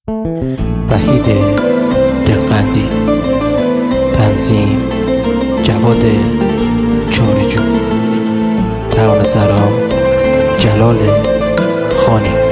وحید دلقندی، تنظیم جواد چارجو، ترانه‌سرا جلال خانی.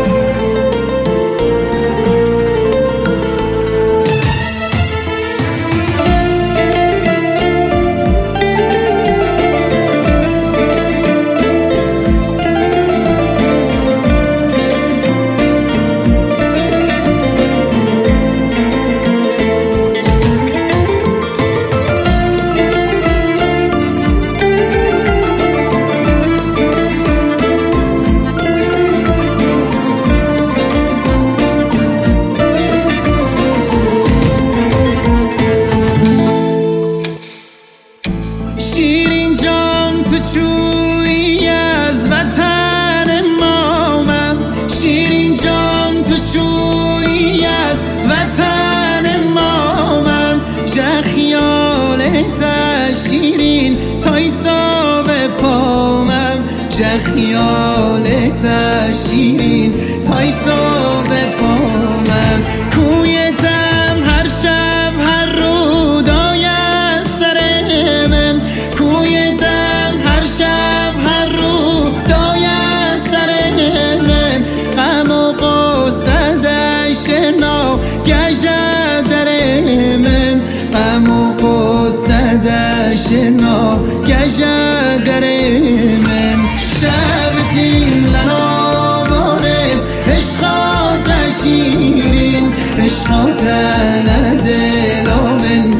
شیرین جان تو شویی از وطن مامم، شیرین جان تو شویی از وطن مامم، ژ خیالت شیرین تا ایسا به پامم، ژ خیالت شیرین تا ایسا به پامم. کویتم هر شب هر رو دای سر من، کویتم هر شب هر رو دای سر من، غم و قصدش شنا گشت در من، غم و قصدش شنا گشت در من. شبتیم لنا باره عشقات شیرین، عشقات دلا من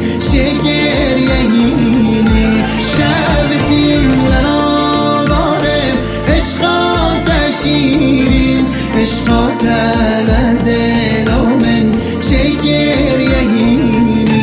شگریهینی، شبتیم لنا باره عشقات شیرین، عشقات دلا من شگریهینی.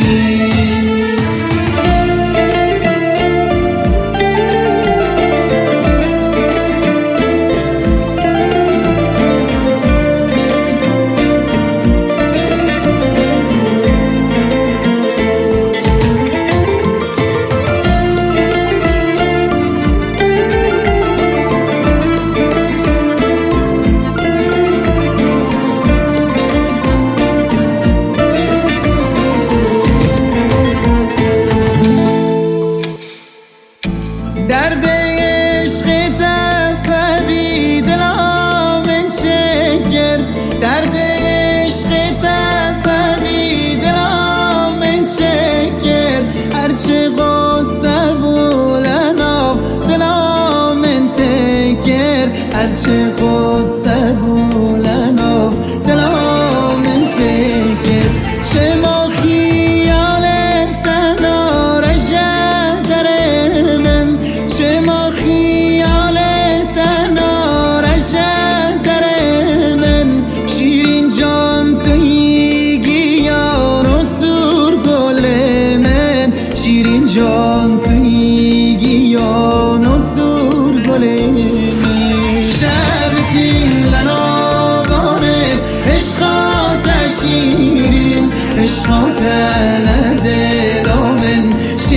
درد عشق تقوی دلا من شکر، درد عشق تقوی دلا من شکر، هرچه قصه بولنا دلا من تکر، هرچه قصه بولنا دلا من تکر. شما خیالت نارش در من، شما خیالت نارش در من، شیرین جان توی گیان و سور گل من، شیرین جان توی گیان و سور گل من. شبتیم لنا باره عشقات شیرین، عشقات دلا من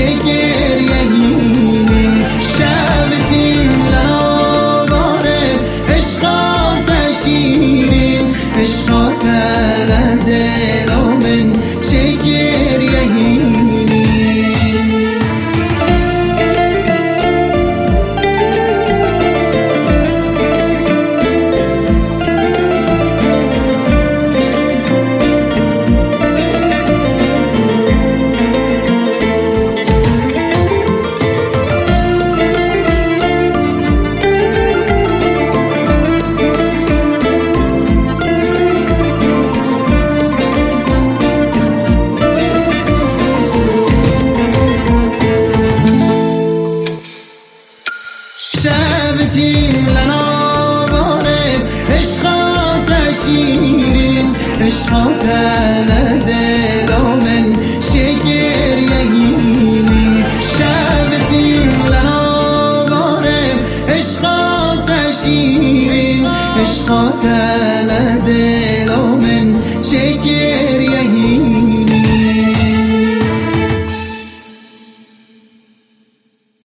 شگریهینی، شبتیم لنا باره عشقات شیرین، عشقات دلا من شگریهینی. شبتیم لنا باره عشقات شیرین، عشقات دلا من شگریهینی، شبتیم لنا باره عشقات شیرین، عشقات دلا